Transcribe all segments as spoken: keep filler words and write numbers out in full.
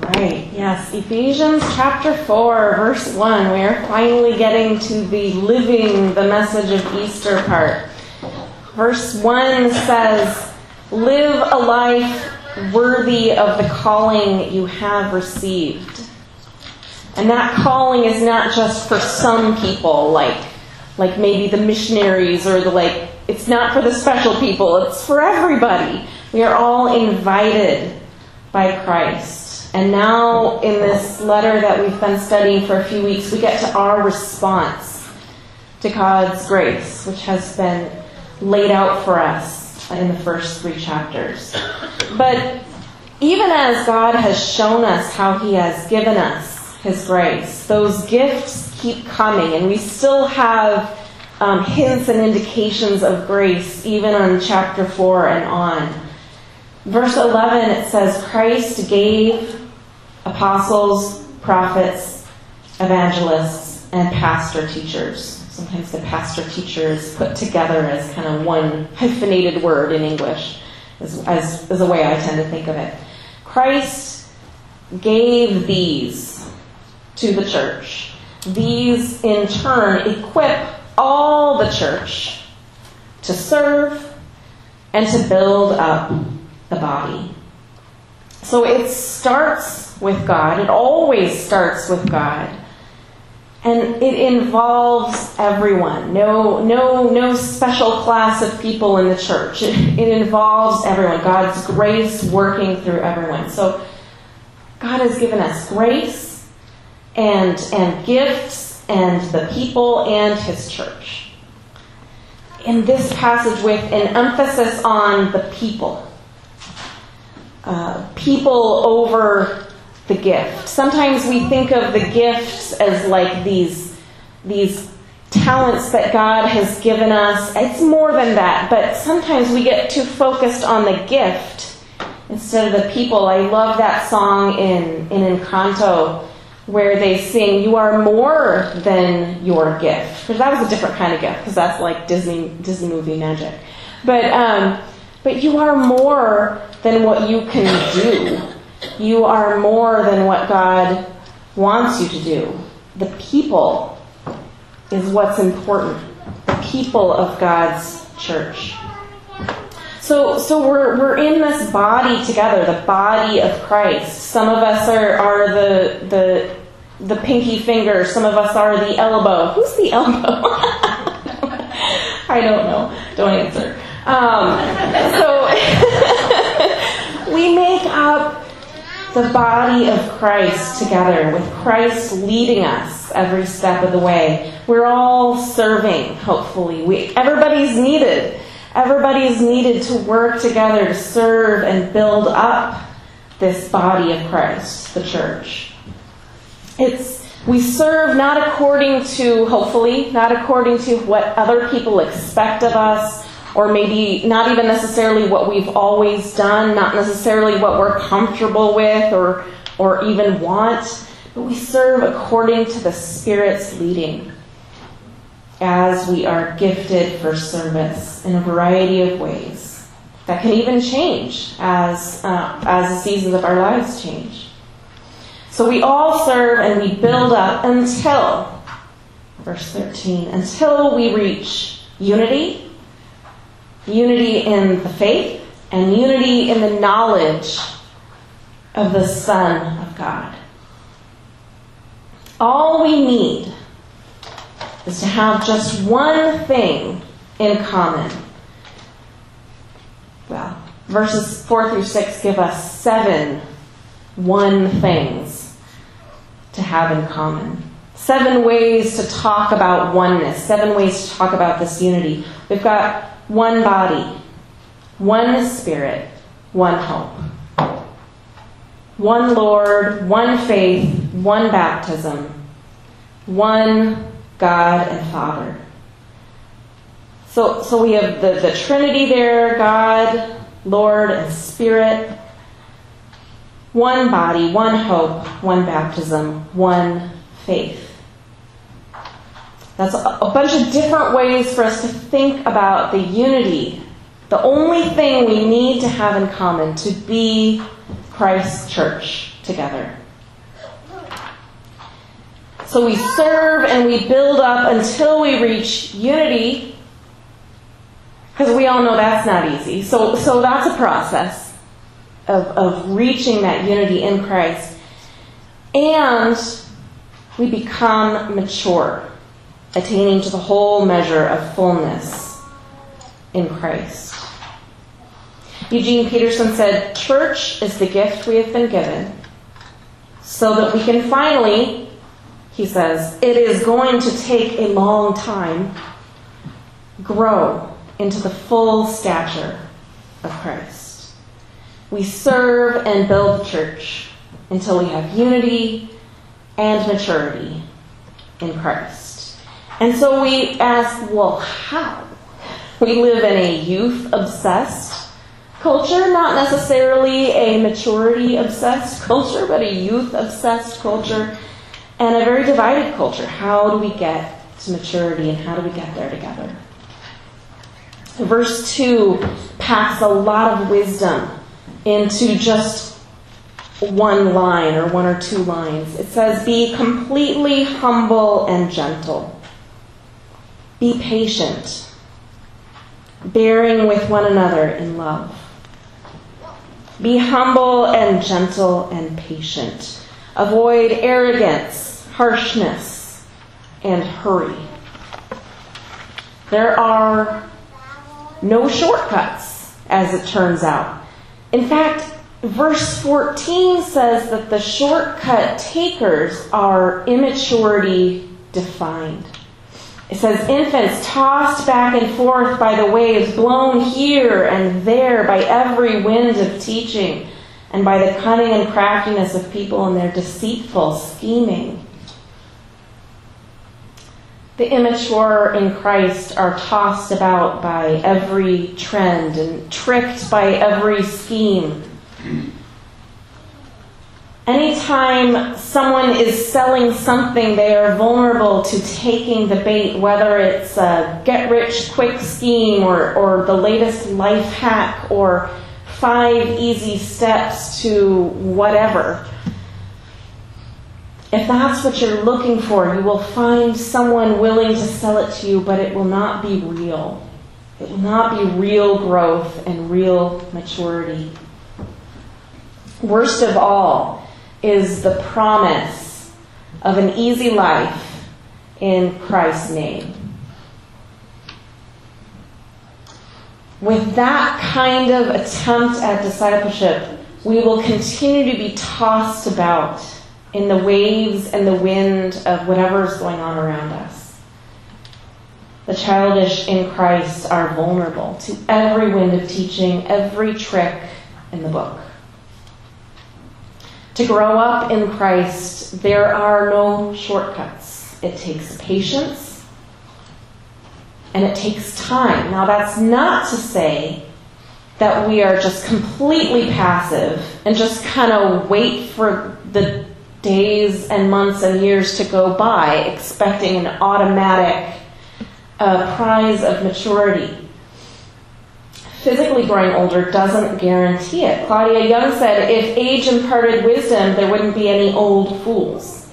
right, yes, Ephesians chapter four, verse one. We are finally getting to the living the message of Easter part. Verse one says, "Live a life worthy of the calling you have received." And that calling is not just for some people, like, like maybe the missionaries or the like, it's not for the special people, it's for everybody. We are all invited by Christ. And now in this letter that we've been studying for a few weeks, we get to our response to God's grace, which has been laid out for us in the first three chapters. But even as God has shown us how He has given us His grace, those gifts keep coming, and we still have um, hints and indications of grace even on chapter four and on. Verse eleven, it says, "Christ gave apostles, prophets, evangelists, and pastor teachers." Sometimes the pastor teacher is put together as kind of one hyphenated word in English, as, as, as a way I tend to think of it. Christ gave these to the church. These, in turn, equip all the church to serve and to build up the body. So it starts with God. It always starts with God. And it involves everyone. No, no, no special class of people in the church. It, it involves everyone. God's grace working through everyone. So God has given us grace and, and gifts and the people and His church. In this passage with an emphasis on the people. Uh, people over the gift. Sometimes we think of the gifts as like these, these talents that God has given us. It's more than that, but sometimes we get too focused on the gift instead of the people. I love that song in, in Encanto where they sing, "You are more than your gift." Because that was a different kind of gift, because that's like Disney Disney movie magic. But um, but you are more than what you can do. You are more than what God wants you to do. The people is what's important. The people of God's church. So, so we're we're in this body together, the body of Christ. Some of us are, are the the the pinky finger. Some of us are the elbow. Who's the elbow? I don't know. Don't answer. Um, so we make up the body of Christ together, with Christ leading us every step of the way. We're all serving, hopefully. We, everybody's needed. Everybody's needed to work together to serve and build up this body of Christ, the church. It's we serve not according to, hopefully, not according to what other people expect of us, or maybe not even necessarily what we've always done, not necessarily what we're comfortable with or or even want, but we serve according to the Spirit's leading as we are gifted for service in a variety of ways that can even change as uh, as the seasons of our lives change. So we all serve and we build up until, verse thirteen, until we reach unity, unity in the faith, and unity in the knowledge of the Son of God. All we need is to have just one thing in common. Well, verses four through six give us seven one things to have in common. Seven ways to talk about oneness. Seven ways to talk about this unity. We've got one body, one Spirit, one hope. One Lord, one faith, one baptism, one God and Father. So, so we have the, the Trinity there, God, Lord, and Spirit. One body, one hope, one baptism, one faith. That's a, a bunch of different ways for us to think about the unity. The only thing we need to have in common to be Christ's church, together. So we serve and we build up until we reach unity, because we all know that's not easy. So, so that's a process of, of reaching that unity in Christ. And we become mature, attaining to the whole measure of fullness in Christ. Eugene Peterson said, "Church is the gift we have been given so that we can finally," he says, "it is going to take a long time, grow into the full stature of Christ." We serve and build the church until we have unity and maturity in Christ. And so we ask, well, how? We live in a youth-obsessed culture, not necessarily a maturity-obsessed culture, but a youth-obsessed culture, and a very divided culture. How do we get to maturity, and how do we get there together? Verse two packs a lot of wisdom into just one line or one or two lines. It says, "Be completely humble and gentle. Be patient, bearing with one another in love." Be humble and gentle and patient. Avoid arrogance, harshness, and hurry. There are no shortcuts, as it turns out. In fact, verse fourteen says that the shortcut takers are immaturity defined. It says, "Infants tossed back and forth by the waves, blown here and there by every wind of teaching, and by the cunning and craftiness of people in their deceitful scheming." The immature in Christ are tossed about by every trend and tricked by every scheme. Anytime someone is selling something, they are vulnerable to taking the bait, whether it's a get-rich-quick scheme or, or the latest life hack or five easy steps to whatever. If that's what you're looking for, you will find someone willing to sell it to you, but it will not be real. It will not be real growth and real maturity. Worst of all is the promise of an easy life in Christ's name. With that kind of attempt at discipleship, we will continue to be tossed about in the waves and the wind of whatever is going on around us. The childish in Christ are vulnerable to every wind of teaching, every trick in the book. To grow up in Christ, there are no shortcuts. It takes patience, and it takes time. Now, that's not to say that we are just completely passive and just kind of wait for the days and months and years to go by, expecting an automatic uh, prize of maturity. Physically growing older doesn't guarantee it. Claudia Young said, "If age imparted wisdom, there wouldn't be any old fools."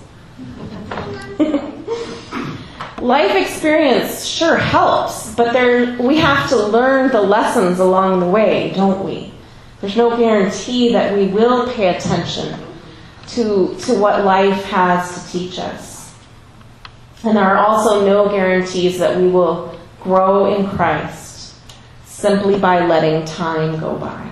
Life experience sure helps, but there we have to learn the lessons along the way, don't we? There's no guarantee that we will pay attention to, to what life has to teach us. And there are also no guarantees that we will grow in Christ simply by letting time go by.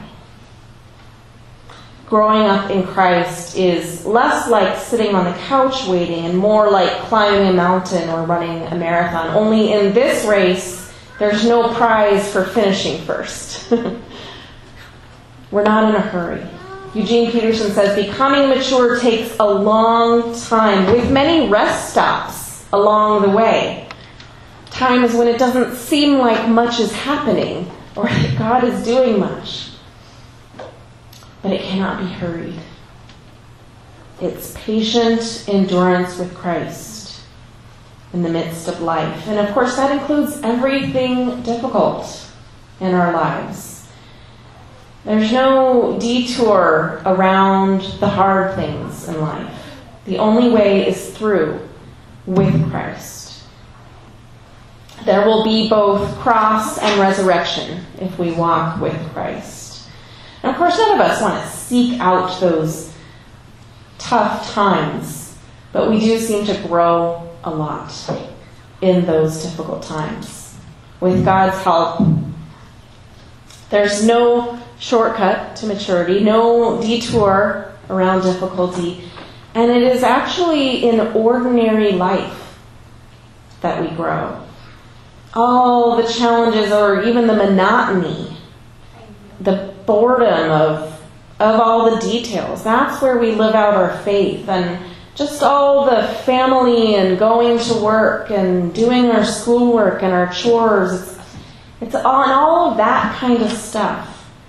Growing up in Christ is less like sitting on the couch waiting and more like climbing a mountain or running a marathon. Only in this race, there's no prize for finishing first. We're not in a hurry. Eugene Peterson says, "Becoming mature takes a long time, with many rest stops along the way. Time is when it doesn't seem like much is happening or that God is doing much. But it cannot be hurried. It's patient endurance with Christ in the midst of life." And of course, that includes everything difficult in our lives. There's no detour around the hard things in life. The only way is through, with Christ. There will be both cross and resurrection if we walk with Christ. And of course, none of us want to seek out those tough times, but we do seem to grow a lot in those difficult times. With God's help, there's no shortcut to maturity, no detour around difficulty, and it is actually in ordinary life that we grow. All the challenges, or even the monotony, the boredom of of all the details, that's where we live out our faith. And just all the family and going to work and doing our schoolwork and our chores, it's, it's all, and all of that kind of stuff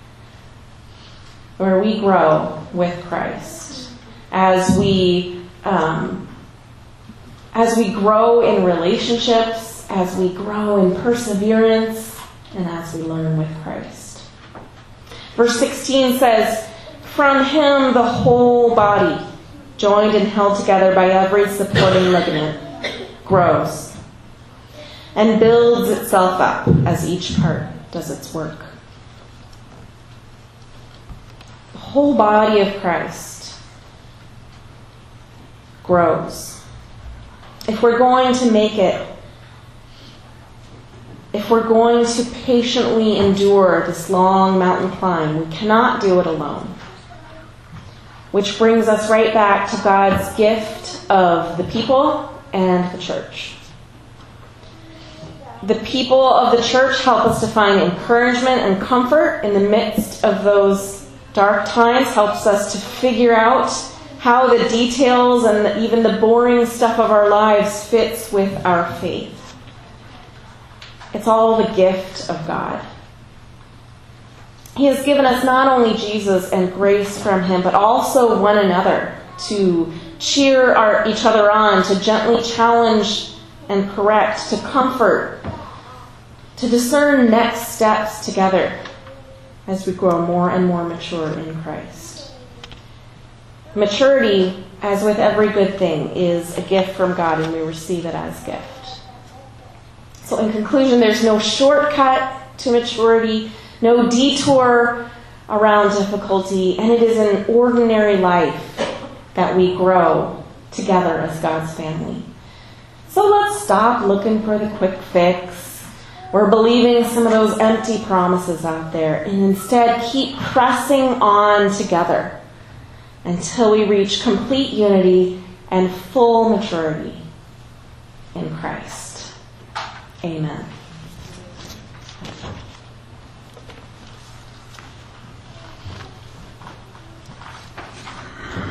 where we grow with Christ as we um, as we grow in relationships, as we grow in perseverance, and as we learn with Christ. Verse sixteen says, "From him the whole body, joined and held together by every supporting ligament, grows and builds itself up as each part does its work." The whole body of Christ grows. If we're going to make it, if we're going to patiently endure this long mountain climb, we cannot do it alone. Which brings us right back to God's gift of the people and the church. The people of the church help us to find encouragement and comfort in the midst of those dark times, helps us to figure out how the details and the, even the boring stuff of our lives fits with our faith. It's all the gift of God. He has given us not only Jesus and grace from him, but also one another to cheer our, each other on, to gently challenge and correct, to comfort, to discern next steps together as we grow more and more mature in Christ. Maturity, as with every good thing, is a gift from God, and we receive it as gift. So in conclusion, there's no shortcut to maturity, no detour around difficulty, and it is in ordinary life that we grow together as God's family. So let's stop looking for the quick fix or believing some of those empty promises out there, and instead keep pressing on together until we reach complete unity and full maturity in Christ. Amen.